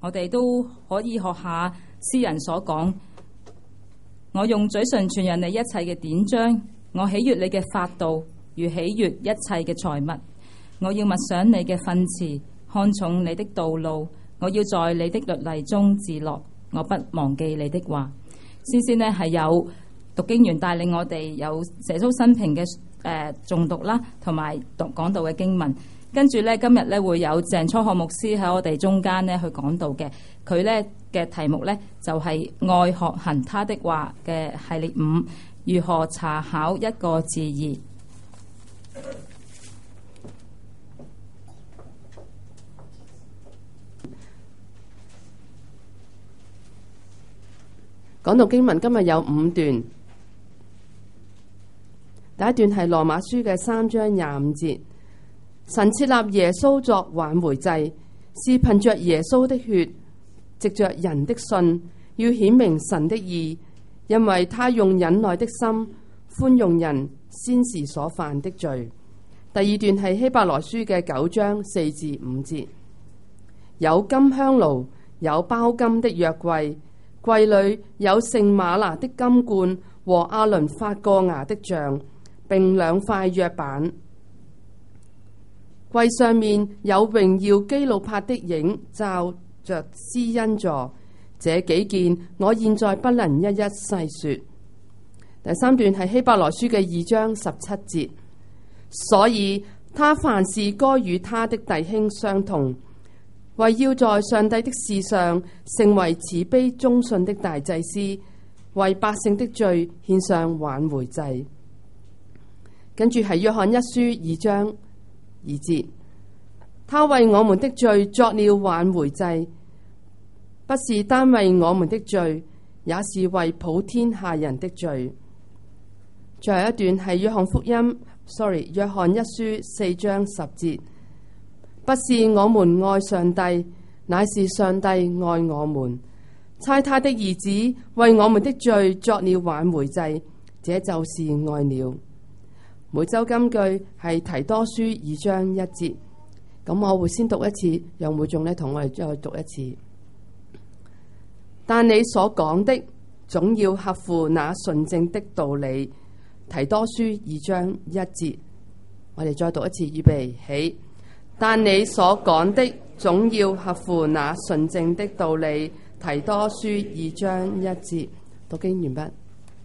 我哋都可以學下詩人所講：我用嘴唇傳揚你一切嘅典章，我喜悅你嘅法度，如喜悅一切嘅財物。我要默想你嘅訓詞，看重你的道路。我要在你的律例中自樂，我不忘記你的話。先呢係有讀經員帶領我哋有耶穌生平嘅誦讀啦，同埋講道嘅經文。跟住呢，今日呢會有鄭初學牧師喺我哋中間呢去講道嘅。佢呢嘅題目呢就係愛學行他的話嘅系列5，如何查考一個字義。 講到經文，今日有5段。第一段係羅馬書嘅3章25節，神設立耶穌作挽回祭，是憑着耶穌的血，藉着人的信，要顯明神的義，因為他用忍耐的心寬容人先時所犯的罪。第二段係希伯來書嘅9章4至5節，有金香爐，有包金的約櫃，櫃裏有聖馬拿的金罐和亞倫發過芽的像，並2塊約版。櫃上面有榮耀基路伯的影罩着施恩座，這幾件我現在不能一一細說。第三段係希伯來書嘅2章17節，所以他凡事該與他的弟兄相同，為要在上帝的事上成為慈悲忠信的大祭司，為百姓的罪獻上挽回祭。跟住係約翰一書2章2節，他為我們的罪作了挽回祭，不是單為我們的罪，也是為普天下人的罪。最後一段係約翰一書4章10節，不是我們愛上帝，乃是上帝愛我們，差他的兒子為我們的罪作了挽回祭，這就是愛了。每周金句係提多書2章1節，咁我會先讀一次，讓會眾同我哋再讀一次。但你所講的總要合乎那純正的道理。提多書2章1節，我哋再讀一次，預備起。但你所講的總要合乎那純正的道理。提多書2章1節，讀經完畢。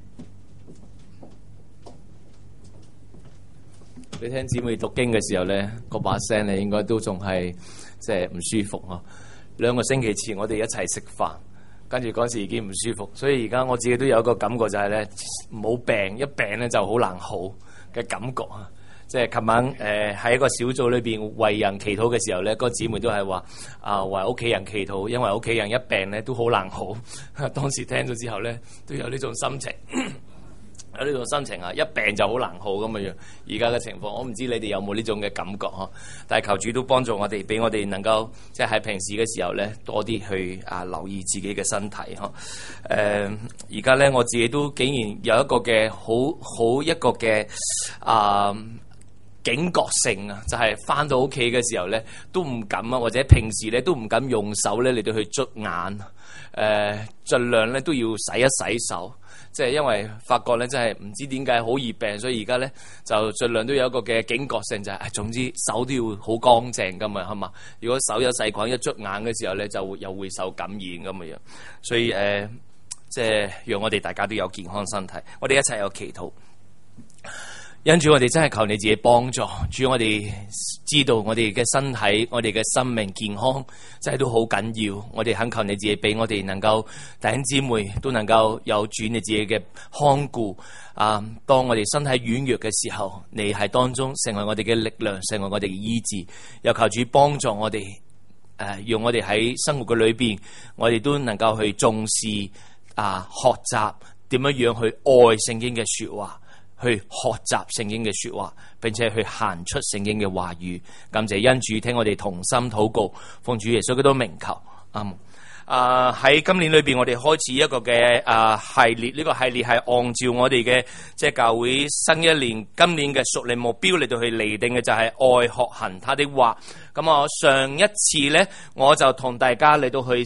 你聽姊妹讀經嘅時候呢，嗰把聲咧應該都仲係即係唔舒服嗬。2個星期前我哋一齊食飯，跟住嗰時已經唔舒服，所以而家我自己都有一個感覺就係呢：冇病，一病呢就好難好嘅感覺啊！即係琴晚喺一個小組裏邊為人祈禱嘅時候呢，嗰個姊妹都係話為屋企人祈禱，因為屋企人一病呢都好難好。當時聽咗之後呢，都有呢種心情。有呢種心情啊，一病就好難好咁嘅樣。而家嘅情況，我唔知你哋有冇呢種嘅感覺嗬？但係求主都幫助我哋，俾我哋能夠即係喺平時嘅時候咧，多啲去留意自己嘅身體嗬。而家咧我自己都竟然有一個嘅好一個嘅警覺性啊，就係翻到屋企嘅時候咧，都唔敢啊，或者平時咧都唔敢用手咧嚟到去捽眼，盡量咧都要洗一洗手。即係因為發覺咧，真係唔知點解好易病，所以而家咧就盡量都有一個嘅警覺性，就係總之手都要好乾淨噶嘛，係嘛？如果手有細菌一捽眼嘅時候咧，就又會受感染咁嘅樣。所以即係讓我哋大家都有健康身體，我哋一齊有祈禱。因主我哋真係求你自己幫助，主我哋知道我哋嘅身體、我哋嘅生命健康真係都好緊要，我哋懇求你自己俾我哋能夠弟兄姊妹都能夠有主你自己嘅看顧當我哋身體軟弱嘅時候，你喺當中成為我哋嘅力量，成為我哋嘅醫治，又求主幫助我哋讓我哋喺生活嘅裏邊，我哋都能夠去重視學習點樣樣去愛聖經嘅說話，去學習聖經嘅說話，並且去行出聖經嘅話語。感謝恩主聽我哋同心禱告，奉主耶穌基督名求。喺今年裏邊，我哋開始一個嘅系列，呢個系列係按照我哋嘅即係教會新一年今年嘅屬靈目標嚟到去釐定嘅，就係愛學行他的話。 咁我上一次咧，我就同大家嚟到去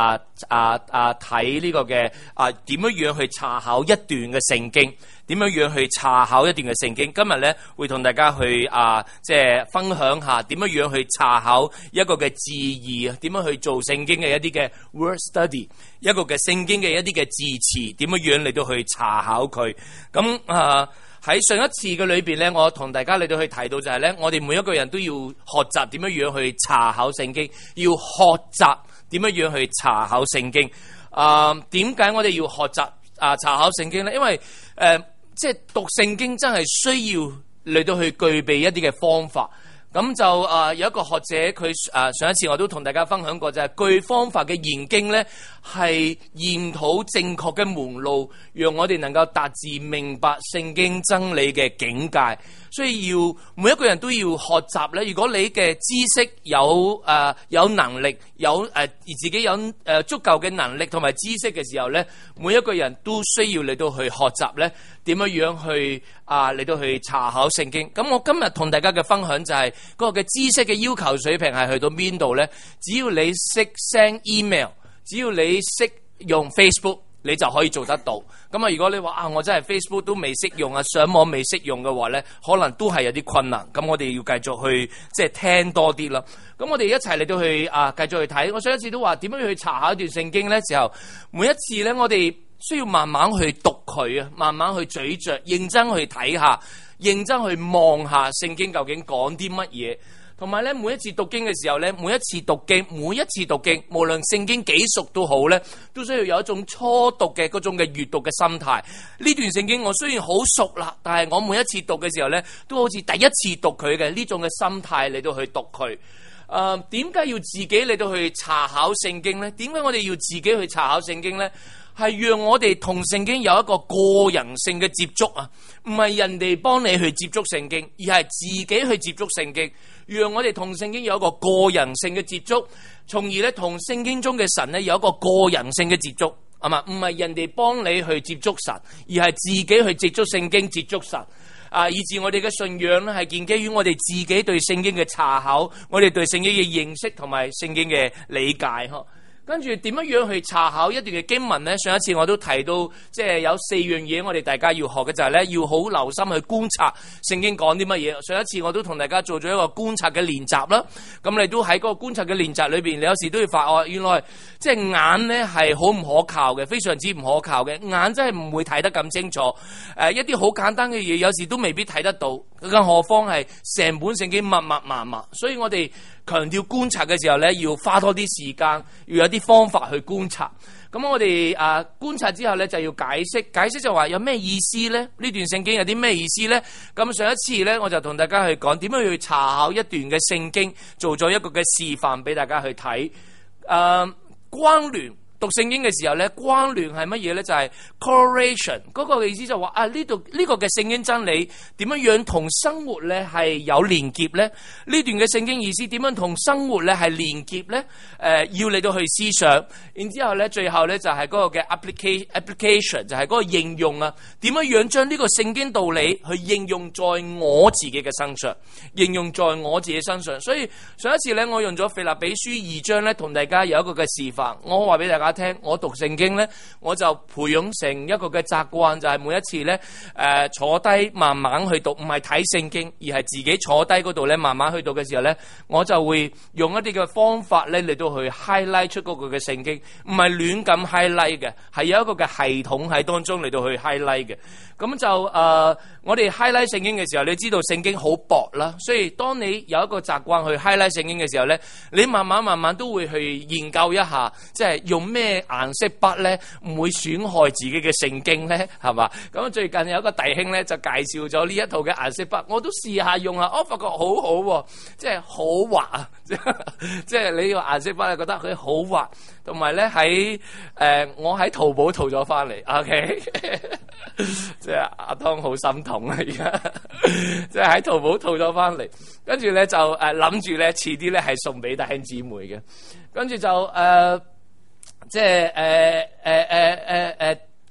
睇呢個嘅點樣去查考一段嘅聖經，點樣去查考一段嘅聖經。今日咧會同大家去即係分享下點樣去查考一個嘅字義，點樣去做聖經嘅一啲嘅 word study， 一個嘅聖經嘅一啲嘅字詞，點樣嚟到去查考佢。咁喺上一次嘅裏邊咧，我同大家嚟到去提到就係咧，我哋每一個人都要學習點樣去查考聖經，要學習點樣去查考聖經。點解我哋要學習查考聖經咧？因為即係讀聖經真係需要嚟到去具備一啲嘅方法。咁就有一個學者佢上一次我都同大家分享過，就係具方法嘅研經咧，係研討正確嘅門路，讓我哋能夠達至明白聖經真理嘅境界。所以要每一個人都要學習咧。如果你嘅知識有能力，而自己有足夠嘅能力同埋知識嘅時候咧，每一個人都需要嚟到去學習咧，點樣去嚟到去查考聖經。咁我今日同大家嘅分享就係嗰個嘅知識嘅要求水平係去到邊度咧？只要你識 send email， 只要你識用 Facebook， 你就可以做得到。咁如果你話我真係 Facebook 都未識用上網未識用嘅話咧，可能都係有啲困難。咁我哋要繼續去即係聽多啲啦。咁我哋一齊嚟到去繼續去睇。我上一次都話點樣去查考一段聖經咧？時候每一次咧，我哋需要慢慢去讀佢慢慢去咀嚼，認真去睇下，認真去望下聖經究竟講啲乜嘢。同埋咧，每一次讀經嘅時候咧，每一次讀經，無論聖經幾熟都好咧，都需要有一種初讀嘅嗰種嘅閱讀嘅心態。呢段聖經我雖然好熟啦，但係我每一次讀嘅時候咧，都好似第一次讀佢嘅呢種嘅心態嚟到去讀佢。點解要自己嚟到去查考聖經咧？點解我哋要自己去查考聖經咧？係讓我哋同聖經有一個個人性嘅接觸唔係人哋幫你去接觸聖經，而係自己去接觸聖經。讓我哋同聖經有一個個人性嘅接觸，從而咧同聖經中嘅神咧有一個個人性嘅接觸，係嘛？唔係人哋幫你去接觸神，而係自己去接觸聖經、接觸神。以致我哋嘅信仰咧係建基於我哋自己對聖經嘅查考，我哋對聖經嘅認識同埋聖經嘅理解。跟住點樣去查考一段嘅經文呢？上一次我都提到，即係有4樣嘢我哋大家要學嘅，就係咧要好留心去觀察聖經講啲乜嘢。上一次我都同大家做咗一個觀察嘅練習啦。咁你都喺嗰個觀察嘅練習裏邊，你有時都要發覺原來即係眼呢係好唔可靠嘅，非常之唔可靠嘅。眼真係唔會睇得咁清楚。一啲好簡單嘅嘢，有時都未必睇得到，更何況係成本聖經密密麻麻。所以我哋強調觀察嘅時候咧，要花多啲時間，要有啲方法去觀察。咁我哋觀察之後咧，就要解釋就話有咩意思咧？呢段聖經有啲咩意思咧？咁上一次咧，我就同大家去講點樣去查考一段嘅聖經，做咗一個嘅示範俾大家去睇。關聯讀聖經嘅時候咧，關聯係乜嘢咧？就係 correlation 嗰個意思就話呢度呢個嘅聖經真理點樣同生活咧係有連結咧？呢段嘅聖經意思點樣同生活咧係連結咧？要你到去思想，然之後咧最後咧就係嗰個嘅 application 就係嗰個應用點樣將呢個聖經道理去應用在我自己嘅身上，應用在我自己身上。所以上一次咧，我用咗腓立比書2章咧，同大家有一個嘅示範，我話俾大家聽，我讀聖經咧，我就培養成一個嘅習慣，就係每一次咧，坐低慢慢去讀，唔係睇聖經，而係自己坐低嗰度咧，慢慢去讀嘅時候咧，我就會用一啲嘅方法咧嚟到去 highlight 出嗰個嘅聖經，唔係亂咁 highlight 嘅，係有一個嘅系統喺當中嚟到去 highlight 嘅。咁就我哋 highlight 聖經嘅時候，你知道聖經好薄啦，所以當你有一個習慣去 highlight 聖經嘅時候咧，你慢慢都會去研究一下，即係用咩顏色筆咧唔會損害自己嘅聖經咧，係嘛？咁最近有一個弟兄咧就介紹咗呢一套嘅顏色筆，我都試下用下，我發覺好好，即係好滑啊！即係你個顏色筆咧覺得佢好滑，同埋咧喺我喺淘寶淘咗翻嚟 ，OK， 即係阿湯好心痛啊！而家即係喺淘寶淘咗翻嚟，跟住咧就諗住咧遲啲咧係送俾弟兄姊妹嘅，跟住就即係跟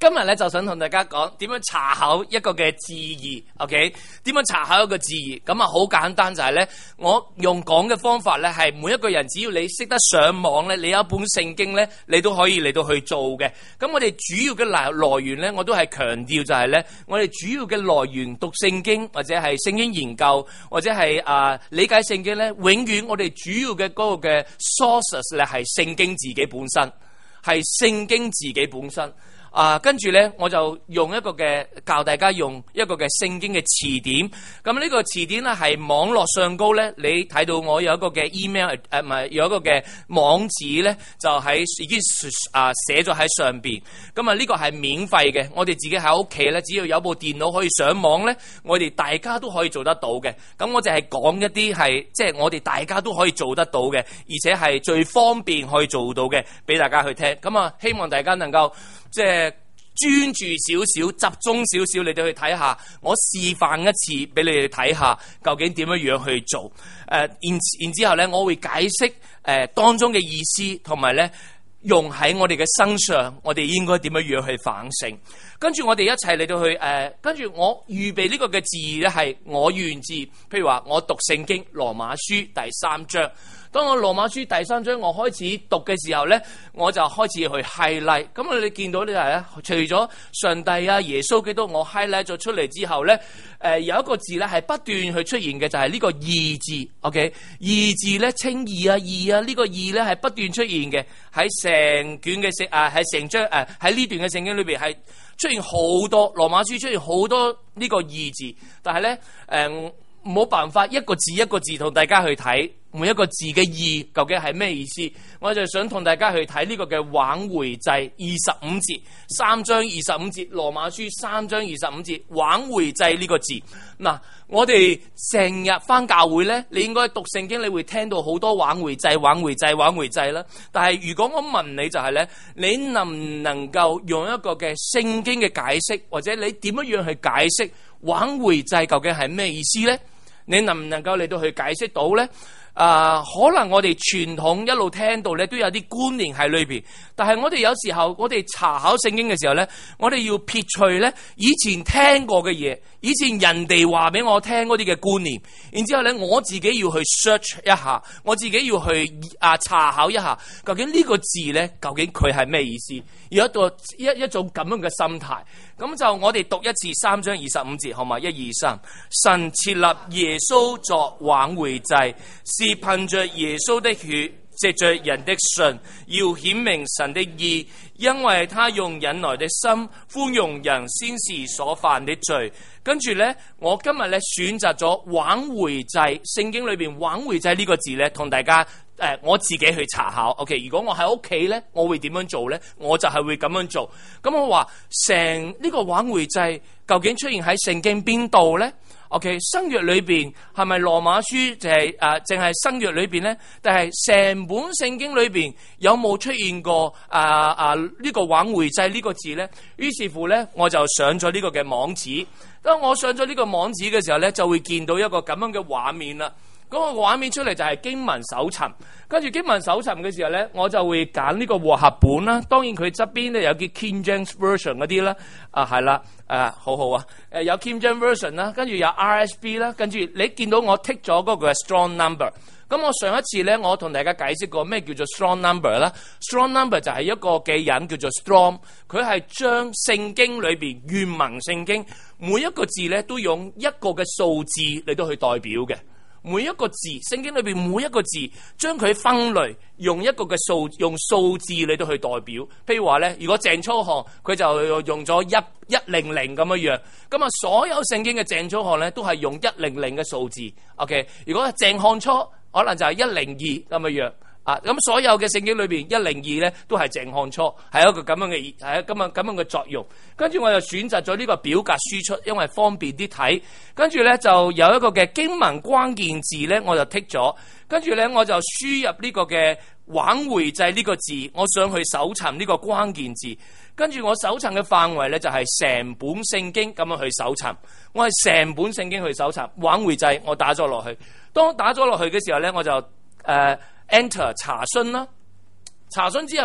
今日咧就想同大家講點樣查考一個嘅字義 ，OK？ 點樣查考一個字義？咁啊好簡單就係咧，我用講嘅方法咧係每一個人只要你識得上網咧，你有一本聖經咧，你都可以嚟到去做嘅。咁我哋主要嘅來源咧，我都係強調就係咧，我哋主要嘅來源讀聖經或者係聖經研究或者係理解聖經咧，永遠我哋主要嘅嗰個嘅 sources 咧係聖經自己本身，係聖經自己本身。跟住咧，我就用一個嘅教大家用一個嘅聖經嘅詞典。咁呢個詞典咧係網絡上高咧，你睇到我有一個嘅 email 唔係有一個嘅網址咧，就喺已經寫咗喺上邊。咁呢個係免費嘅，我哋自己喺屋企咧，只要有部電腦可以上網咧，我哋大家都可以做得到嘅。咁我就係講一啲係即係我哋大家都可以做得到嘅，而且係最方便可以做到嘅，俾大家去聽。咁希望大家能夠即係專注少少、集中少少，你哋去睇下，我示範一次俾你哋睇下，究竟點樣去做。然之後咧，我會解釋當中嘅意思，同埋咧用喺我哋嘅身上，我哋應該點樣去反省。跟住我哋一齊嚟到去跟住我預備呢個嘅字咧係我願字，譬如話我讀聖經羅馬書第3章。當我羅馬書第3章我開始讀嘅時候咧，我就開始去 highlight。咁你見到呢係咧，除咗上帝耶穌基督我 highlight 咗出嚟之後咧，有一個字咧係不斷去出現嘅，就係呢個義字。OK， 義字咧稱義呢個義咧係不斷出現嘅，喺成卷嘅喺成章喺呢段嘅聖經裏邊係出現好多，羅馬書出現好多呢個義字，但係咧冇辦法一個字一個字同大家去睇每一個字嘅義究竟係咩意思。我就想同大家去睇呢個嘅挽回祭25節，3章25節，羅馬書3章25節，挽回祭呢個字。嗱，我哋成日返教會咧，你應該讀聖經，你會聽到好多挽回祭啦。但係如果我問你就係咧，你能唔能夠用一個嘅聖經嘅解釋，或者你點樣去解釋挽回祭究竟係咩意思咧？你能唔能夠嚟到去解釋到咧？可能我哋傳統一路聽到咧，都有啲觀念喺裏邊，但係我哋有時候我哋查考聖經嘅時候咧，我哋要撇除咧以前聽過嘅嘢，以前人哋話俾我聽嗰啲嘅觀念，然之後咧我自己要去 search 一下，我自己要去查考一下，究竟呢個字咧，究竟佢係咩意思？有一種咁樣嘅心態。咁就我哋讀一次3章25節，好嘛？1、2、3，神設立耶穌作挽回祭，是憑着耶穌的血，藉着人的信，要顯明神的義，因為他用忍耐的心寬容人先時所犯的罪。跟住呢，我今日呢選擇咗挽回祭，聖經裏邊挽回祭呢個字呢，同大家我自己去查考。OK， 如果我喺屋企呢，我會點樣做呢？我就係會咁樣做。咁我話成呢個挽回祭究竟出現喺聖經邊度呢？ OK， 新約裏邊係咪羅馬書就係淨係新約裏邊呢？但係成本聖經裏邊有冇出現過呢個挽回祭呢個字呢？於是乎呢，我就上咗呢個嘅網址。當我上咗呢個網址嘅時候呢，就會見到一個咁樣嘅畫面啦。嗰個畫面出嚟就係經文搜尋，跟住經文搜尋嘅時候咧，我就會揀呢個和合本啦。當然佢側邊咧有啲 King James Version 嗰啲啦，係啦，好好啊，有 King James Version 啦，跟住有 RSB 啦，跟住你見到我剔咗嗰個 Strong Number。咁我上一次咧，我同大家解釋過咩叫做 Strong Number 啦。Strong Number 就係一個嘅人叫做 Strong， 佢係將聖經裏邊原文聖經每一個字咧都用一個嘅數字嚟到去代表嘅。每一個字，聖經裏邊每一個字，將佢分類，用一個嘅用數字嚟到去代表。譬如話咧，如果鄭粗瀚，佢就用咗100咁樣。咁啊，所有聖經嘅鄭粗瀚咧，都係用100嘅數字。OK， 如果係鄭漢初，可能就係102咁樣。咁所有嘅聖經裏邊102咧，都係鄭漢初，係一個咁樣嘅，係咁樣嘅作用。跟住我就選擇咗呢個表格輸出，因為方便啲睇。跟住咧就有一個嘅經文關鍵字咧，我就剔咗。跟住咧我就輸入呢個嘅挽回祭呢個字，我想去搜尋呢個關鍵字。跟住我搜尋嘅範圍咧就係成本聖經咁樣去搜尋。我係成本聖經去搜尋挽回祭，我打咗落去。當打咗落去嘅時候咧，我就Enter 查詢啦，查詢之後咧，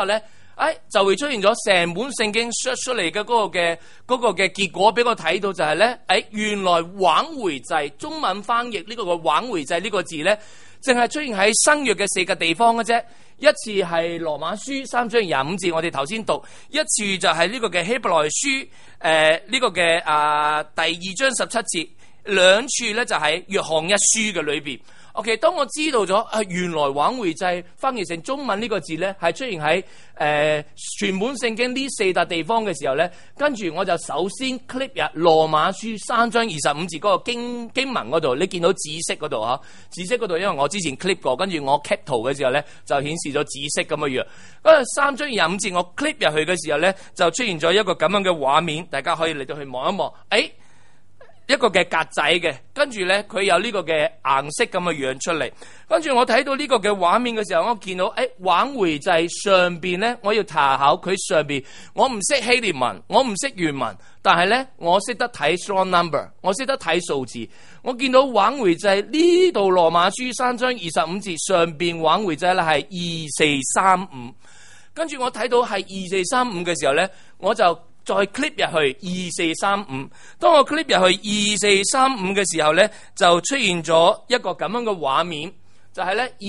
就會出現咗成本聖經出嚟嘅嗰個嘅結果俾我睇到就係咧，原來挽回祭中文翻譯呢個嘅挽回祭呢個字咧，淨係出現喺新約嘅4個地方嘅啫。一次係羅馬書3章25節，我哋頭先讀；一次就係呢個嘅希伯來書呢個嘅第2章17節，兩處咧就喺約翰一書嘅裏邊。OK， 當我知道咗原來挽回祭翻譯成中文呢個字咧，係出現喺全本聖經呢4笪地方嘅時候咧，跟住我就首先 click 入羅馬書3章25節嗰個經文嗰度，你見到紫色嗰度嚇，紫色嗰度因為我之前 click 過，跟住我 cap 圖嘅時候咧就顯示咗紫色咁嘅樣。3章25節我 click 入去嘅時候咧，就出現咗一個咁樣嘅畫面，大家可以嚟到去望一望，一個嘅格仔嘅，跟住咧佢有呢個嘅顏色咁嘅樣出嚟，跟住我睇到呢個嘅畫面嘅時候，我見到挽回祭上邊咧，我要查考佢上邊，我唔識希臘文，我唔識原文，但係咧我識得睇 strong number， 我識得睇數字，我見到挽回祭呢度羅馬書3章25節上邊挽回祭咧係2435，跟住我睇到係2435嘅時候咧，我就再 clip 入去2435，當我 clip 入去2435嘅時候咧，就出現咗一個咁樣嘅畫面，就係咧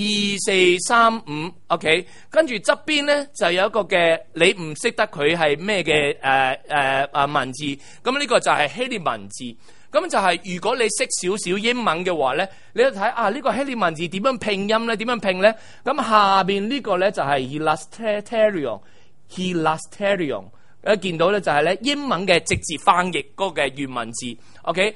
2435 ，OK， 跟住側邊咧就有一個嘅你唔識得佢係咩嘅文字，咁呢個就係希臘文字，咁就係如果你識少少英文嘅話咧，你去睇呢個希臘文字點樣拼音咧？點樣拼咧？咁下邊呢個咧就係 hilasterion。見到咧就係咧英文嘅直接翻譯嗰個嘅原文字 ，OK，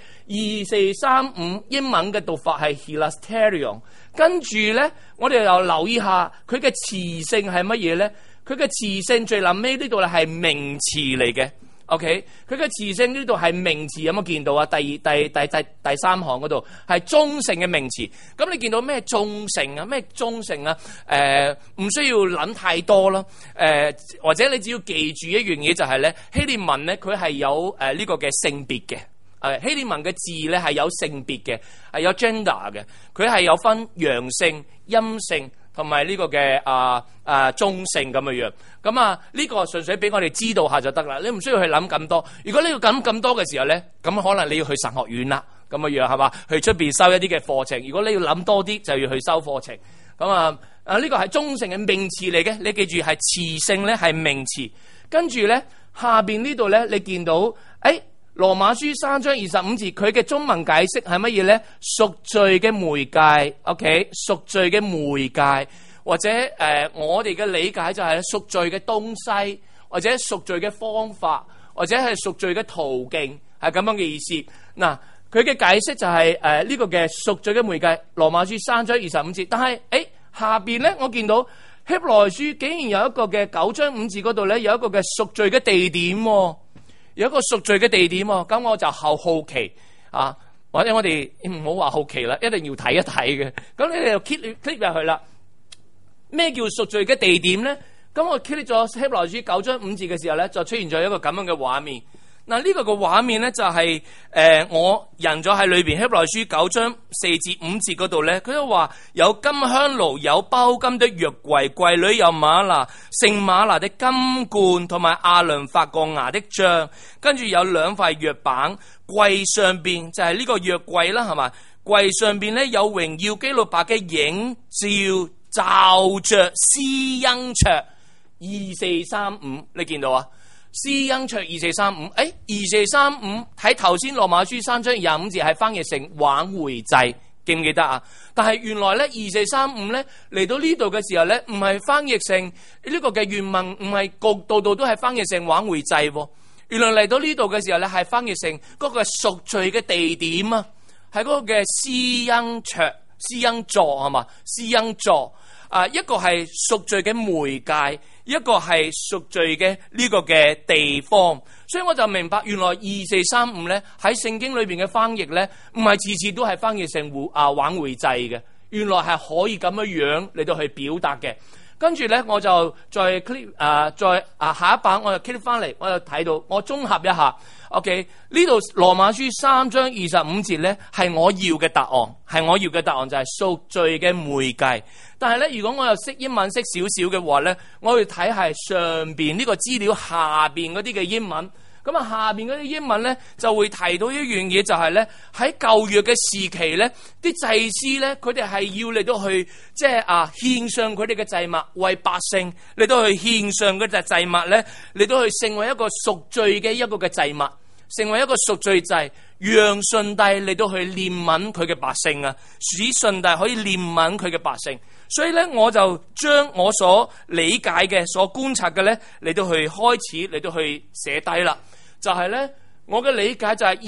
2435英文嘅讀法係 hilasterion， 跟住咧我哋又留意下佢嘅詞性係乜嘢咧？佢嘅詞性最臨尾呢度咧係名詞嚟嘅 ，OK， 佢嘅詞性呢度係名詞，有冇見到啊？第三行嗰度係中性嘅名詞，咁你見到咩中性啊？咩中性啊？唔需要諗太多啦，或者你只要記住一樣嘢就係咧，希臘文咧佢係有呢個嘅性別嘅，希臘文嘅字咧係有性別嘅，係有 gender 嘅，佢係有分陽性、陰性同埋呢個嘅中性咁嘅樣。咁呢個純粹俾我哋知道下就得啦，你唔需要去諗咁多。如果你要諗咁多嘅時候咧，咁可能你要去神學院啦，咁嘅樣係嘛？去出邊收一啲嘅課程。如果你要諗多啲，就要去收課程。咁呢個係中性嘅名詞嚟嘅，你記住係詞性咧係名詞。跟住咧下邊呢度咧，你見到羅馬書3章25節，佢嘅中文解釋係乜嘢咧？贖罪嘅媒介 ，OK， 贖罪嘅媒介，或者我哋嘅理解就係贖罪嘅東西，或者贖罪嘅方法，或者係贖罪嘅途徑，係咁樣嘅意思。嗱，佢嘅解釋就係呢個嘅贖罪嘅媒介，羅馬書3章25節。但係下邊咧，我見到希伯來書竟然有一個嘅9章5字嗰度咧，有一個嘅贖罪嘅地點，有一個贖罪嘅地點，咁我就好奇或者我哋唔好話好奇啦，一定要睇一睇嘅。咁你哋就 click 入去啦。咩叫贖罪嘅地點咧？咁我 click 咗希伯來書9章5字嘅時候咧，就出現咗一個咁樣嘅畫面。嗱，呢個嘅畫面咧就係我印咗喺裏邊希伯來書9章4至5節嗰度咧，佢都話有金香爐，有包金的約櫃，櫃裏有嗎哪聖嗎哪的金罐，同埋亞倫發過芽的杖，跟住有2塊約板，櫃上邊就係呢個約櫃啦，係嘛？櫃上邊咧有榮耀基路伯嘅影照着施恩桌2435，你見到啊？施恩桌2435，2435喺頭先羅馬書3章25字係翻譯成挽回祭，記唔記得啊？但係原來咧2435咧嚟到呢度嘅時候咧，唔係翻譯成呢個嘅原文，唔係度都係翻譯成挽回祭。原來嚟到呢度嘅時候咧，係翻譯成嗰個贖罪嘅地點啊，係嗰個嘅施恩桌、施恩座係嘛？施恩座一個係贖罪嘅媒介，一個係贖罪嘅呢個嘅地方，所以我就明白原來2435咧喺聖經裏邊嘅翻譯咧，唔係次次都係翻譯成挽回祭嘅，原來係可以咁樣嚟到去表達嘅。 跟住咧我就再 click 下一版我就 click 翻嚟，我就睇到我綜合一下。OK， 呢度羅馬書3章25節咧係我要嘅答案，係我要嘅答案就係贖罪嘅媒介。但係咧，如果我又識英文識少少嘅話咧，我要睇係上邊呢個資料下邊嗰啲嘅英文。咁啊，下邊嗰啲英文咧就會提到一樣嘢，就係咧喺舊約嘅時期咧，啲祭司咧佢哋係要嚟到去即係獻上佢哋嘅祭物，為百姓嚟到去獻上嗰隻祭物咧，嚟到去成為一個贖罪嘅一個嘅祭物，成為一個贖罪祭，讓上帝嚟到去憐憫佢嘅百姓啊，使上帝可以憐憫佢嘅百姓。所以咧，我就將我所理解嘅、所觀察嘅咧嚟到去開始嚟到去寫低啦。就係咧，我嘅理解就係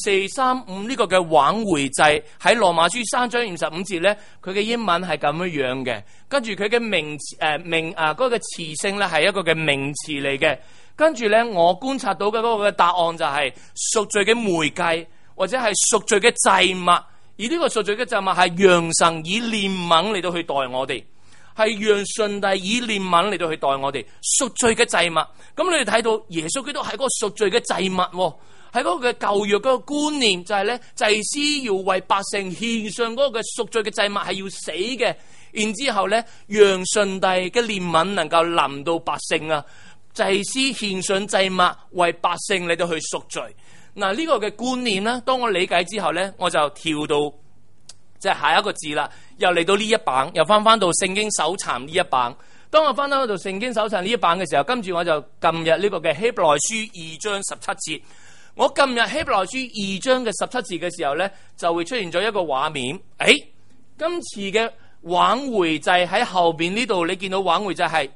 2435呢個嘅挽回祭喺羅馬書3章25節咧，佢嘅英文係咁樣嘅，跟住佢嘅嗰個詞性咧係一個嘅名詞嚟嘅，跟住咧我觀察到嘅嗰個嘅答案就係贖罪嘅媒介或者係贖罪嘅祭物，而呢個贖罪嘅祭物係讓神以憐憫嚟到去待我哋。係讓上帝以憐憫嚟到去待我哋贖罪嘅祭物。咁你哋睇到耶穌基督係嗰個贖罪嘅祭物，喺嗰個嘅舊約嗰個觀念就係咧，祭司要為百姓獻上嗰個嘅贖罪嘅祭物係要死嘅，然之後咧讓上帝嘅憐憫能夠臨到百姓啊，祭司獻上祭物為百姓嚟到去贖罪。嗱，呢個嘅觀念咧，當我理解之後咧，我就跳到即係下一個字啦。又嚟到呢一版，又翻到聖經搜尋呢一版。當我翻到到聖經搜尋呢一版嘅時候，跟住我就撳入呢個嘅希伯來書2章17節。我撳入希伯來書2章嘅17節嘅時候咧，就會出現咗一個畫面。今次嘅挽回祭喺後邊呢度，你見到挽回祭係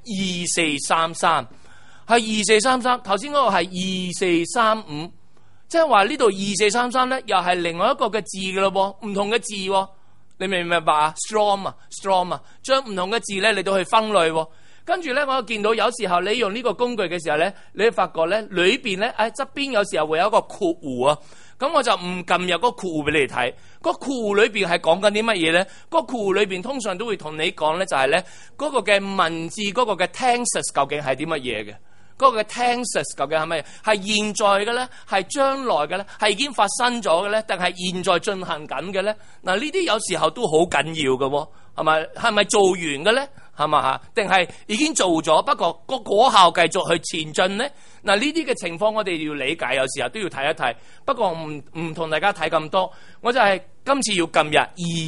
2433，係2433。頭先嗰個係2435，即係話呢度2433咧，又係另外一個嘅字噶咯，唔同嘅字。你明唔明白啊 ？strong 啊，將唔同嘅字咧嚟到去分類。跟住咧，我見到有時候你用呢個工具嘅時候咧，你會發覺咧裏邊咧側邊有時候會有一個括弧啊。咁我就唔撳入個括弧俾你哋睇。個括弧裏邊係講緊啲乜嘢咧？個括弧裏邊通常都會同你講咧，就係咧嗰個嘅文字嗰個嘅 tenses 究竟係啲乜嘢嘅？嗰個嘅 tenses 究竟係乜嘢？係現在嘅咧，係將來嘅咧，係已經發生咗嘅咧，定係現在進行緊嘅咧？嗱，呢啲有時候都好緊要嘅，係咪？係咪做完嘅咧？係嘛嚇？定係已經做咗，不過個果效繼續去前進咧？嗱，呢啲嘅情況我哋要理解，有時候都要睇一睇。不過唔同大家睇咁多，我就係今次要撳入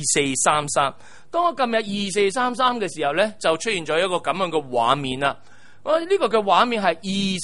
2433。當我撳入2433嘅時候咧，就出現咗一個咁樣嘅畫面啦。呢個嘅畫面係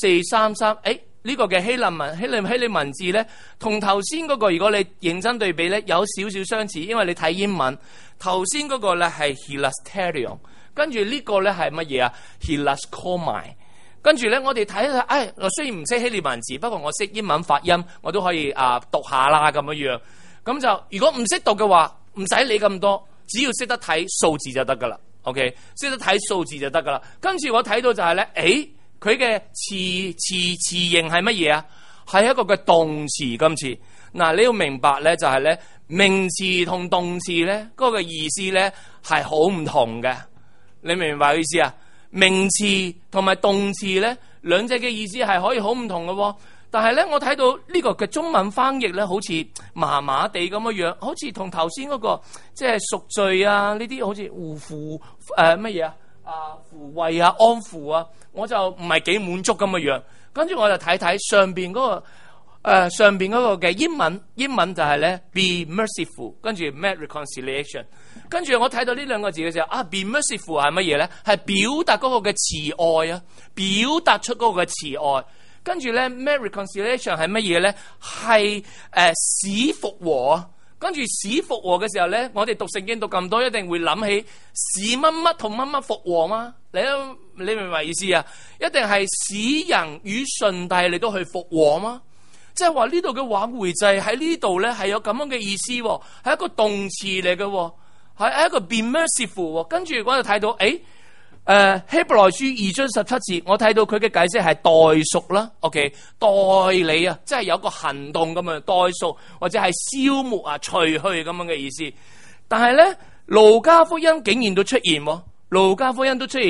2433，呢個嘅希臘文字咧，同頭先嗰個如果你認真對比咧，有少少相似，因為你睇英文，頭先嗰個咧係 hilasterion， 跟住呢個咧係乜嘢啊 hilaskomai， 跟住咧我哋睇下，我雖然唔識希臘文字，不過我識英文發音，我都可以讀下啦咁樣。咁就如果唔識讀嘅話，唔使理咁多，只要識得睇數字就得噶啦。OK， 識得睇數字就得噶啦。跟住我睇到就係咧，佢嘅詞形係乜嘢啊？係一個嘅動詞。今次嗱，你要明白咧，就係咧名詞同動詞咧嗰個意思咧係好唔同嘅。你明唔明白意思啊？名詞同埋動詞咧兩者嘅意思係可以好唔同嘅。但係咧，我睇到呢個嘅中文翻譯咧，好似麻麻地咁樣，好似同頭先嗰個即係贖罪啊呢啲，好似扶乜嘢撫慰啊安撫啊，我就唔係幾滿足咁樣。跟住我就睇睇上邊嗰個嘅英文就係咧 be merciful， 跟住 make reconciliation。跟住我睇到呢兩個字嘅時候，be merciful 係乜嘢咧？係表達嗰個嘅慈愛啊，表達出嗰個嘅慈愛。跟住咧 make reconciliation 係乜嘢咧？係使復和啊。跟住使復和嘅時候咧，我哋讀聖經讀咁多，一定會諗起使乜乜同乜乜復和嘛？你明唔明意思啊？一定係使人與上帝嚟到去復和嘛？即係話呢度嘅挽回祭喺呢度咧係有咁樣嘅意思，係一個動詞嚟嘅，係一個 be merciful。跟住我就睇到希伯來書2章17節，我睇到佢嘅解釋係代贖啦 ，OK， 代理啊，即係有個行動咁樣代贖，或者係消滅啊、除去咁樣嘅意思。但係咧，路加福音竟然都出現，路加福音都出現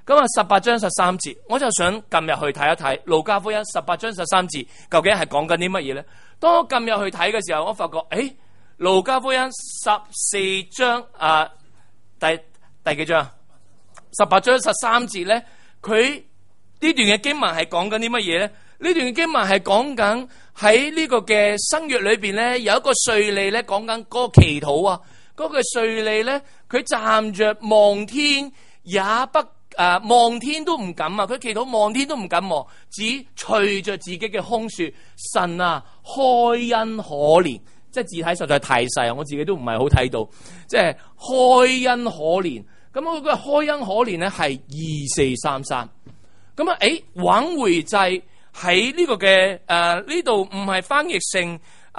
咁啊18章13節，我就想撳入去睇一睇路加福音18章13節究竟係講緊啲乜嘢咧？當我撳入去睇嘅時候，我發覺路加福音14章第幾章？18章13節咧，佢呢段嘅經文係講緊啲乜嘢咧？呢段嘅經文係講緊喺呢個嘅新約裏邊咧，有一個稅吏咧，講緊嗰個祈禱啊，嗰個稅吏咧，佢站着望天也不望天都唔敢啊！佢祈禱望天都唔敢望，只捶着自己嘅胸說：神啊，開恩可憐。即係字體實在太細啊，我自己都唔係好睇到。即係開恩可憐。咁我個開恩可憐咧係2433。咁挽回祭喺呢個嘅呢度唔係翻譯成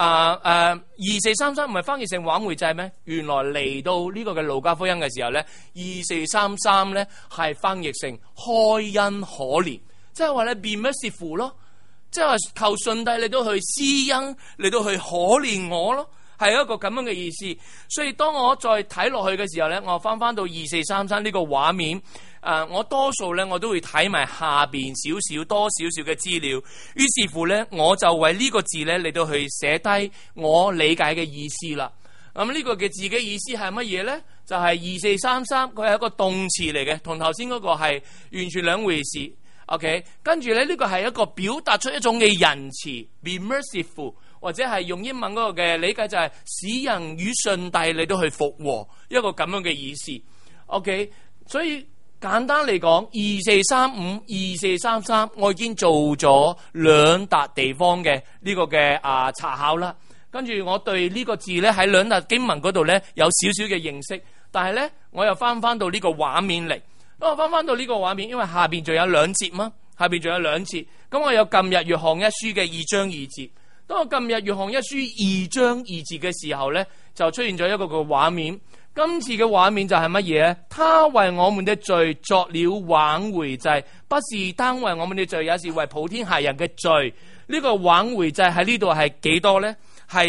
2433唔係翻譯成挽回祭咩？原來嚟到呢個嘅路加福音嘅時候咧，2433咧係翻譯成開恩可憐，即係話咧be merciful咯，即係話求上帝嚟到去施恩，嚟到去可憐我咯，係一個咁樣嘅意思。所以當我再睇落去嘅時候咧，我翻到2433呢個畫面。我多數咧，我都會睇埋下邊多少少嘅資料，於是乎咧，我就為呢個字咧嚟到去寫低我理解嘅意思啦。咁呢個嘅字嘅意思係乜嘢咧？就係2433，佢係一個動詞嚟嘅，同頭先嗰個係完全兩回事。OK， 跟住咧呢個係一個表達出一種嘅仁慈 ，be merciful， 或者係用英文嗰個嘅理解就係使人與上帝嚟到去復和，一個咁樣嘅意思。OK， 所以。簡單嚟講，2435、2433，我已經做咗兩笪地方嘅呢個嘅查考啦。跟住我對呢個字咧喺兩笪經文嗰度咧有少少嘅認識，但係咧我又翻到呢個畫面嚟。當我翻到呢個畫面，因為下邊仲有兩節嘛，下邊仲有兩節，咁我有撳入約翰一書嘅2章2節。當我撳入約翰一書2章2節嘅時候咧，就出現咗一個個畫面。今次嘅畫面就係乜嘢咧？他為我們的罪作了挽回祭，不是單為我們的罪，也是為普天下人嘅罪。呢個挽回祭喺呢度係幾多咧？係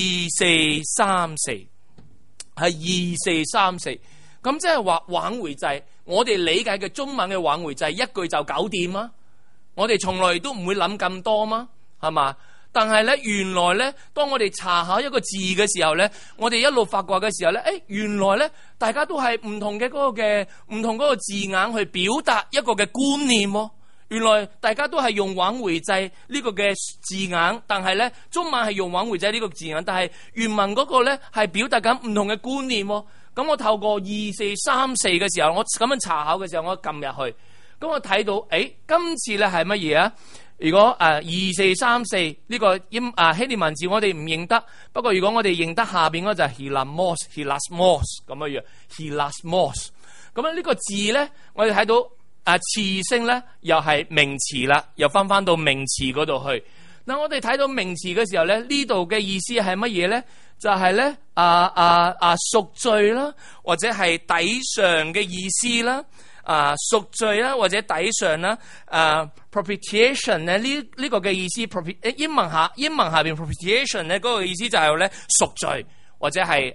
2434，係2434。咁即係話挽回祭，我哋理解嘅中文嘅挽回祭一句就搞掂嗎？我哋從來都唔會諗咁多嗎？係嘛？但係咧，原來咧，當我哋查下一個字嘅時候咧，我哋一路發掘嘅時候咧，原來咧，大家都係唔同嘅嗰個字眼去表達一個嘅觀念喎。原來大家都係用挽回祭呢個嘅字眼，但係咧，中文係用挽回祭呢個字眼，但係原文嗰個咧係表達緊唔同嘅觀念喎。咁我透過2434嘅時候，我咁樣查考嘅時候，我撳入去，咁我睇到，今次咧係乜嘢啊？如果2434呢個希臘文字我哋唔認得，不過如果我哋認得下邊嗰就係 hilasmos 咁樣樣 hilasmos。咁呢個字咧，我哋睇到詞聲咧又係名詞啦，又翻到名詞嗰度去。嗱，我哋睇到名詞嘅時候咧，呢度嘅意思係乜嘢咧？就係咧贖罪啦，或者係抵償嘅意思啦。贖罪啦，或者抵償啦，propitiation 咧呢個嘅意思，英文下邊 propitiation 咧嗰個意思就係咧贖罪，或者係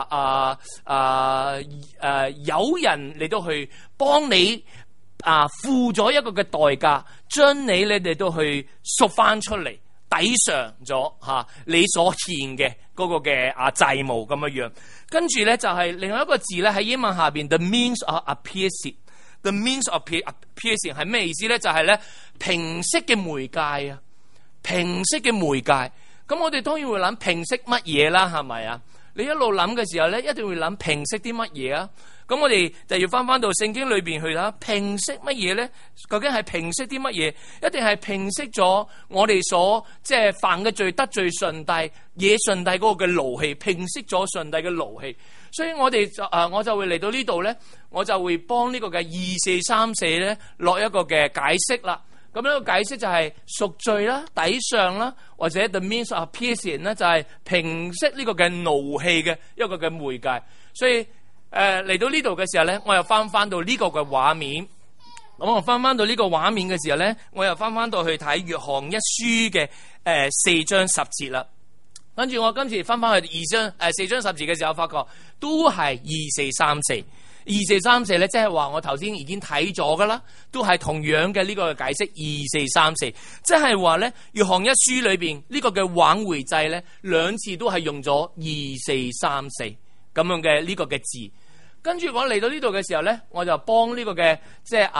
有人嚟到去幫你付咗一個嘅代價，將你哋都去贖翻出嚟，抵償咗你所欠嘅嗰個嘅債務咁樣樣。跟住咧就係另外一個字咧喺英文下邊 the means of appeasing。The means of appeasing 係咩意思咧？就係咧平息嘅媒介啊，平息嘅媒介。咁我哋當然會諗平息乜嘢啦，係咪啊？你一路諗嘅時候咧，一定會諗平息啲乜嘢啊？咁我哋就要翻到聖經裏邊去啦。平息乜嘢咧？究竟係平息啲乜嘢？一定係平息咗我哋所即係犯嘅罪，得罪上帝，惹上帝嗰個嘅怒氣，平息咗上帝嘅怒氣。所以我哋我就會嚟到呢度咧，我就會幫呢個嘅2434咧落一個嘅解釋啦。咁呢個解釋就係贖罪啦、抵償啦，或者 the means of appeasing 咧，就係平息呢個嘅怒氣嘅一個嘅媒介。所以嚟到呢度嘅時候咧，我又翻到呢個嘅畫面。咁我翻到呢個畫面嘅時候咧，我又翻到去睇約翰一書嘅4章10節啦。跟住我今次翻去4章10節嘅時候，發覺都係2434。 2434咧，即係話我頭先已經睇咗噶啦，都係同樣嘅呢個解釋2434，即係話咧約翰一書裏邊呢個嘅挽回祭咧兩次都係用咗2434咁樣嘅呢個嘅字。跟住我嚟到呢度嘅時候咧，我就幫呢個嘅即係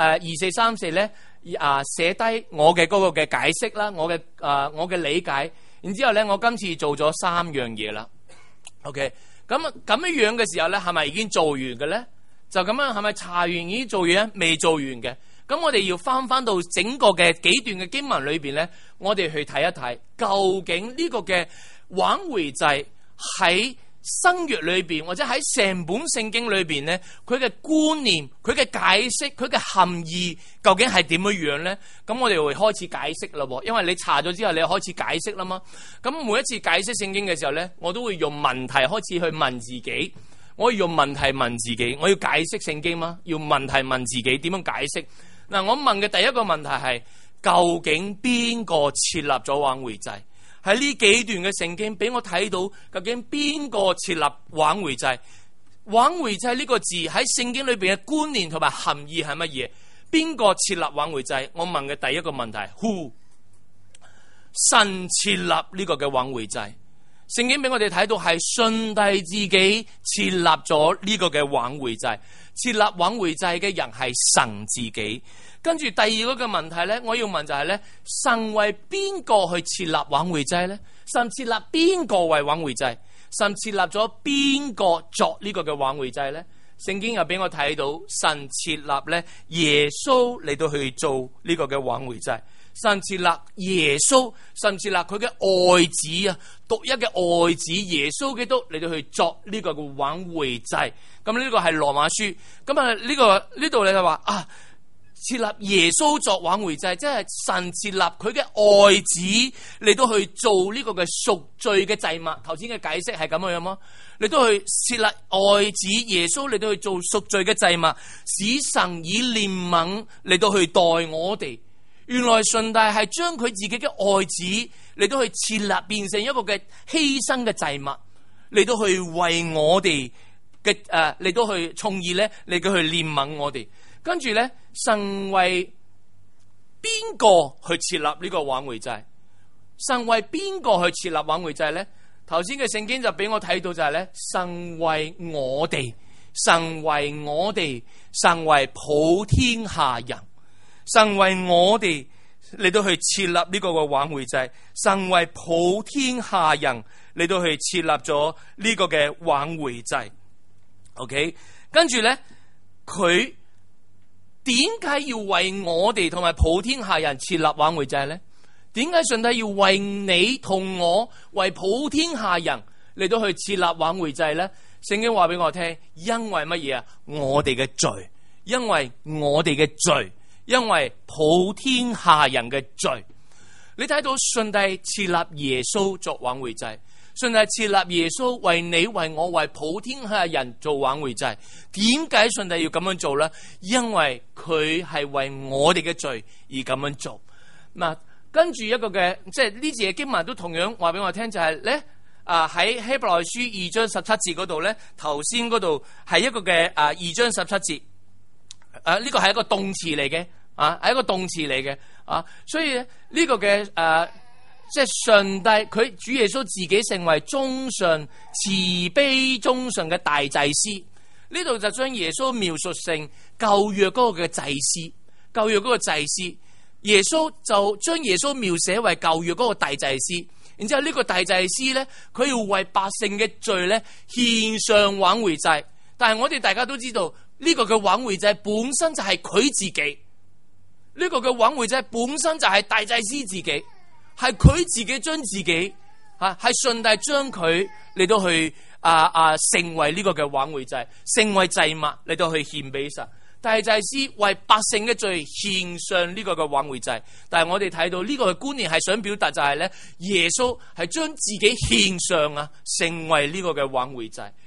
2434咧寫低我嘅嗰個嘅解釋啦，我嘅理解。然之後咧，我今次做咗3樣嘢啦。OK， 咁樣嘅時候咧，係咪已經做完嘅咧？就咁樣係咪查完已經做完咧？未做完嘅。咁我哋要翻到整個嘅幾段嘅經文裏邊咧，我哋去睇一睇，究竟呢個嘅挽回祭喺新約裏邊或者喺成本聖經裏邊咧，佢嘅觀念、佢嘅解釋、佢嘅含義究竟係點樣樣咧？咁我哋會開始解釋啦，因為你查咗之後，你就開始解釋啦嘛。咁每一次解釋聖經嘅時候咧，我都會用問題開始去問自己。我要用問題問自己，我要解釋聖經嗎？要問題問自己點樣解釋？嗱，我問嘅第一個問題係：究竟邊個設立咗挽回祭？喺呢幾段嘅聖經俾我睇到，究竟邊個設立挽回祭？挽回祭呢個字喺聖經裏邊嘅觀念同埋含義係乜嘢？邊個設立挽回祭？我問嘅第一個問題 ，Who？ 神設立呢個嘅挽回祭。聖經俾我哋睇到係上帝自己設立咗呢個嘅挽回祭。設立挽回祭嘅人係神自己。跟住第二個嘅問題咧，我要問就係咧，神為邊個去設立挽回祭咧？神設立邊個為挽回祭？神設立咗邊個作呢個嘅挽回祭咧？聖經又俾我睇到，神設立咧耶穌嚟到去做呢個嘅挽回祭。神設立耶穌，甚至立佢嘅愛子啊，獨一嘅愛子耶穌基督嚟到去作呢個嘅挽回祭。咁呢個係羅馬書。咁啊呢度你就話啊，設立耶穌作挽回祭，即係神設立佢嘅愛子嚟到去做呢個嘅贖罪嘅祭物。頭先嘅解釋係咁樣嗎？嚟到去設立愛子耶穌嚟到去做贖罪嘅祭物，使神以憐憫嚟到去待我哋。原來上帝係將佢自己嘅愛子嚟到去設立，變成一個嘅犧牲嘅祭物，嚟到去為我哋嘅嚟到去從而咧嚟到去憐憫我哋。跟住咧，神為邊個去設立呢個挽回祭？神為邊個去設立挽回祭咧？頭先嘅聖經就俾我睇到就係咧，神為我哋，神為我哋，神為普天下人。神為我哋嚟到去設立呢個嘅挽回祭，神為普天下人嚟到去設立咗呢個嘅挽回祭。OK， 跟住咧，佢點解要為我哋同埋普天下人設立挽回祭咧？點解上帝要為你同我為普天下人嚟到去設立挽回祭咧？聖經話俾我聽，因為乜嘢啊？我哋嘅罪，因為我哋嘅罪。因為普天下人嘅罪，你睇到上帝設立耶穌作挽回祭，上帝設立耶穌為你、為我、為普天下人做挽回祭。點解上帝要咁樣做呢？因為佢係為我哋嘅罪而咁樣做。嗱，跟住一個嘅，即係呢次嘅經文都同樣話俾我聽，就係咧喺希伯來書2章17節嗰度咧，頭先嗰度係一個嘅2章17節，呢個係一個動詞嚟嘅。係一個動詞嚟嘅，所以呢個嘅即係上帝佢主耶穌自己成為忠信慈悲忠信嘅大祭司。呢度就將耶穌描述成舊約嗰個嘅祭司，舊約嗰個祭司，耶穌就將耶穌描寫為舊約嗰個大祭司。然之後呢個大祭司咧，佢要為百姓嘅罪咧獻上挽回祭。但係我哋大家都知道呢個嘅挽回祭本身就係佢自己。呢個嘅挽回祭本身就係大祭司自己，係佢自己將自己係上帝將佢嚟到去成為呢個嘅挽回祭，成為祭物嚟到去獻俾神。大祭司為百姓嘅罪獻上呢個嘅挽回祭，但係我哋睇到呢個嘅觀念係想表達就係咧，耶穌係將自己獻上成為呢個嘅挽回祭。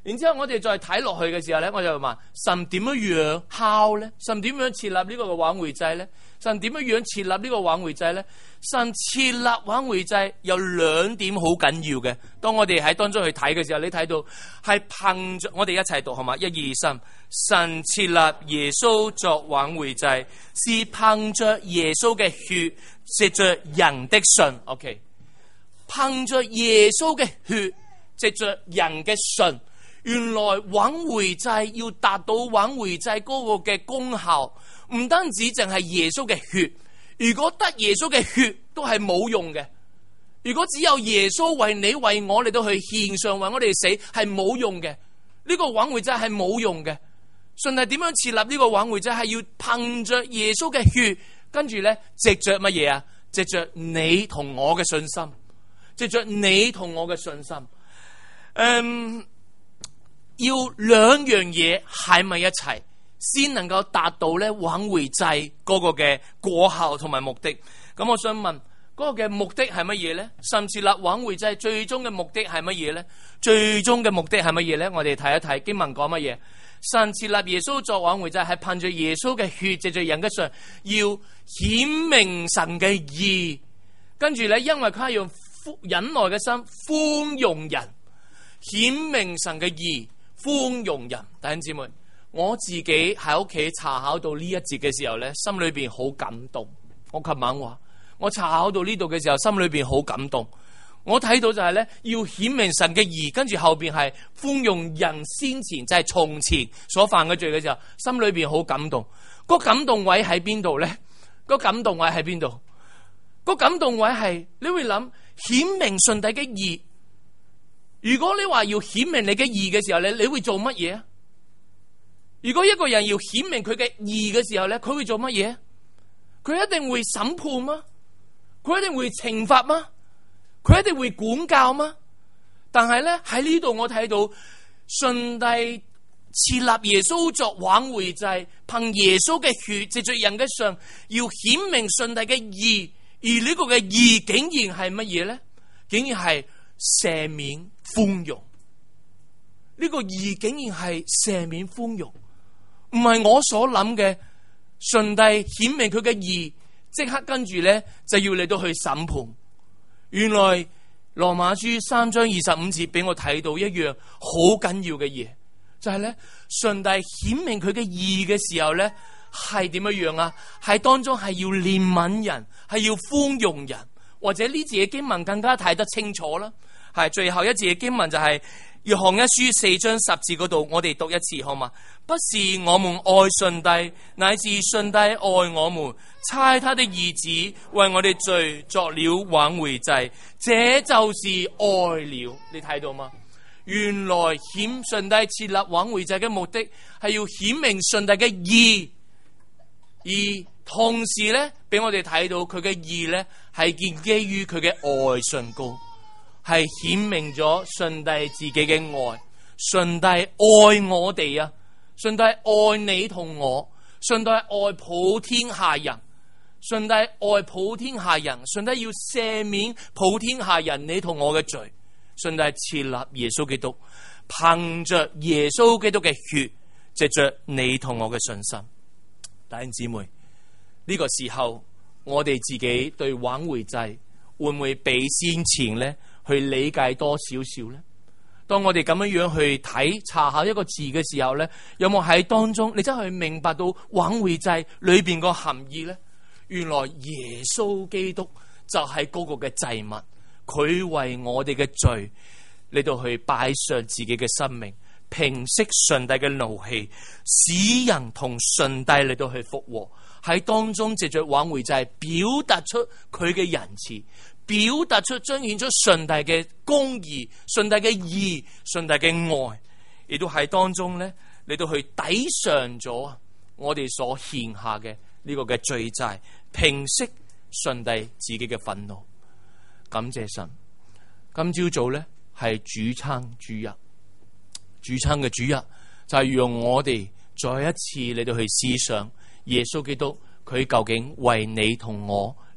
然之後我哋再睇落去嘅時候咧，我就問神點樣 how 咧？神點樣設立呢個嘅挽回祭咧？神點樣設立呢個挽回祭咧？神設立挽回祭有兩點好緊要嘅。當我哋喺當中去睇嘅時候，你睇到係憑着，我哋一齊讀好嘛？1、2、3，神設立耶穌作挽回祭，是憑着耶穌嘅血，藉着人的信。OK， 憑着耶穌嘅血，藉着人嘅信。原來挽回祭要達到挽回祭嗰個嘅功效，唔單止淨係耶穌嘅血。如果得耶穌嘅血都係冇用嘅，如果只有耶穌為你為我嚟到去獻上，為我哋死係冇用嘅。呢個挽回祭係冇用嘅。上帝點樣設立呢個挽回祭？係要憑着耶穌嘅血，跟住咧藉着乜嘢啊？藉着你同我嘅信心，藉着你同我嘅信心。要兩樣嘢喺埋一齊，先能夠達到咧挽回祭嗰個嘅果效同埋目的。咁我想問，嗰個嘅目的係乜嘢咧？甚至立挽回祭最終嘅目的係乜嘢咧？最終嘅目的係乜嘢咧？我哋睇一睇經文講乜嘢。神設立耶穌作挽回祭，係憑住耶穌嘅血，藉住人嘅信，要顯明神嘅義。跟住咧，因為佢係用忍耐嘅心寬容人，顯明神嘅義。寬容人。弟兄姊妹，我自己喺屋企查考到呢一節嘅時候咧，心裏邊好感動。我琴晚話，我查考到呢度嘅時候，心裏邊好感動。我睇到就係咧，要顯明神嘅義，跟住後邊係寬容人先前就係從前所犯嘅罪嘅時候，心裏邊好感動。個感動位喺邊度咧？個感動位喺邊度？個感動位係你會諗顯明上帝嘅義。如果你話要顯明你嘅義嘅時候咧，你會做乜嘢啊？如果一個人要顯明佢嘅義嘅時候咧，佢會做乜嘢？佢一定會審判嗎？佢一定會懲罰嗎？佢一定會管教嗎？但係咧喺呢度我睇到上帝設立耶穌作挽回祭，憑耶穌嘅血，藉着人嘅信，要顯明上帝嘅義。而呢個嘅義竟然係乜嘢咧？竟然係赦免寬容。呢個義竟然係赦免寬容，唔係我所諗嘅。上帝顯明佢嘅義，即刻跟住咧就要嚟到去審判。原來羅馬書3章25節俾我睇到一樣好緊要嘅嘢，就係咧上帝顯明佢嘅義嘅時候咧係點樣啊？係當中係要憐憫人，係要寬容人。或者呢節嘅經文更加睇得清楚啦。係最後一節嘅經文就係約翰一書4章10節嗰度，我哋讀一次好嘛？不是我們愛上帝，乃是上帝愛我們，差他的兒子為我哋罪作了挽回祭，這就是愛了。你睇到嗎？原來上帝設立挽回祭嘅目的係要顯明上帝嘅義，而同時咧俾我哋睇到佢嘅義咧係建基於佢嘅愛信膏，係顯明咗上帝自己嘅愛。上帝愛我哋啊！上帝愛你同我，上帝愛普天下人，上帝愛普天下人，上帝要赦免普天下人你同我嘅罪。上帝設立耶穌基督，憑着耶穌基督嘅血，藉着你同我嘅信心。弟兄姊妹，呢個時候我哋自己對挽回祭會唔會比先前咧去理解多少少咧？當我哋咁樣去睇查下一個字嘅時候咧，有冇喺當中你真係明白到挽回祭裏邊個含義咧？原來耶穌基督就係嗰個嘅祭物，佢為我哋嘅罪嚟到去擺上自己嘅生命，平息上帝嘅怒氣，使人同上帝嚟到去復和。喺當中藉着挽回祭表達出佢嘅仁慈，表達出彰顯出上帝嘅公義、上帝嘅義、上帝嘅愛，亦都喺當中咧嚟到去抵償咗我哋所欠下嘅呢個嘅罪債，平息上帝自己嘅憤怒。感謝神，今朝早咧係主餐主日，主餐嘅主日就係讓我哋再一次嚟到去思想耶穌基督佢究竟為你同我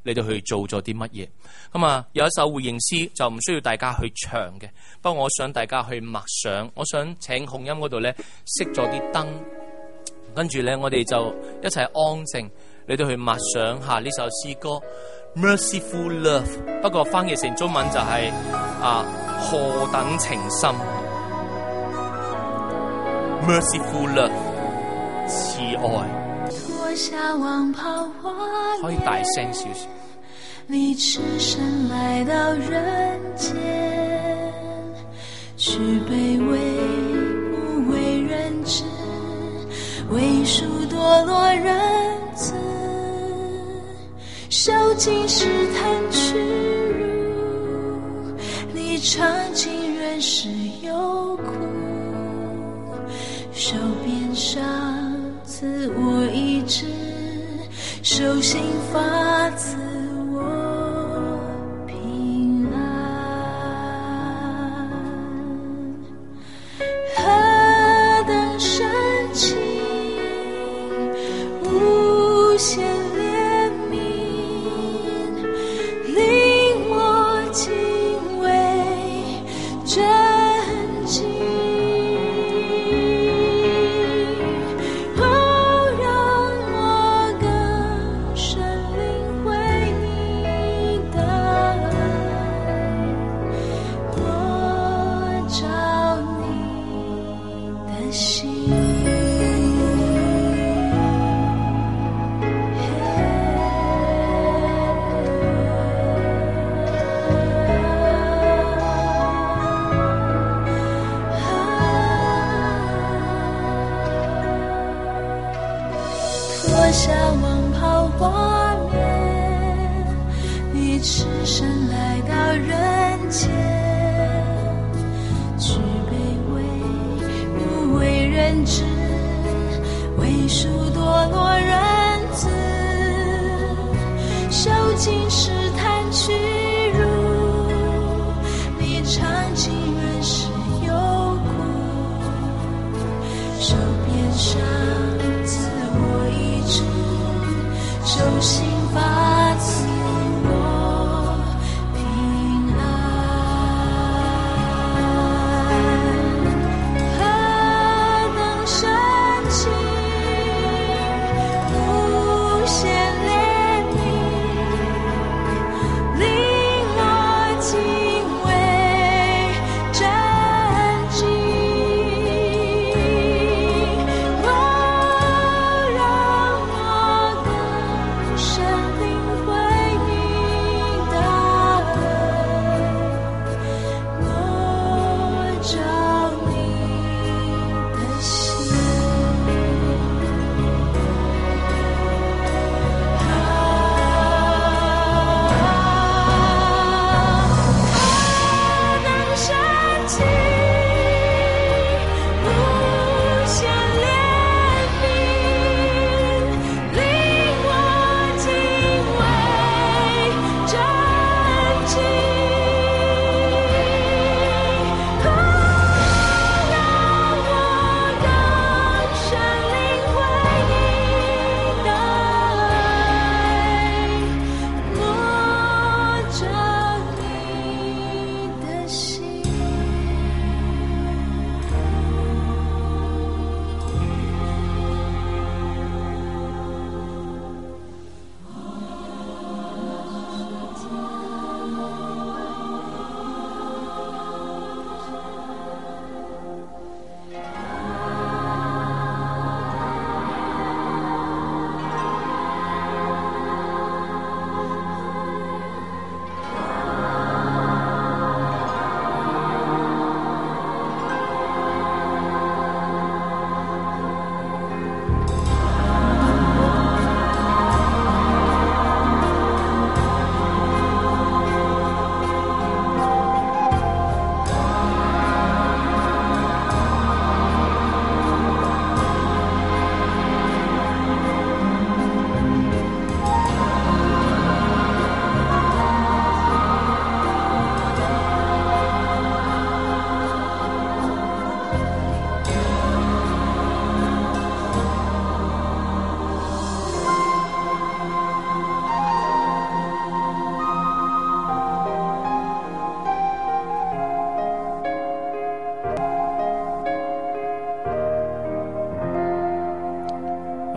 你哋去做咗啲乜嘢。咁啊，有一首回應詩就唔需要大家去唱嘅，不過我想大家去默想。我想請控音嗰度咧熄咗啲燈，跟住咧我哋就一齊安靜，你哋去默想下呢首詩歌 Merciful Love， 不過翻譯成中文就係何等情深 Merciful Love， 慈愛。 脱下王袍花可以大聲少少。 你赤身來到人間，去卑微不為人知，為贖墮落人子，受盡試探屈辱，你嘗盡人世憂苦，受鞭傷賜我醫治，受刑罰賜我平安。何等深情，無限憐憫，令我敬畏震驚。脱下王袍華冕，你赤身來到人間，去卑微不為人知，為贖墮落人子，受盡試探屈辱，你嘗盡人世憂苦，受鞭傷受刑罰賜我平安。何等深情，無限憐憫，令我敬畏震驚。讓我更深領會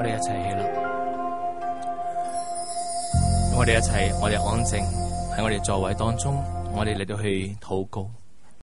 我哋一齊起立，我哋一齊，我哋安靜喺我哋座位當中，我哋嚟到去禱告。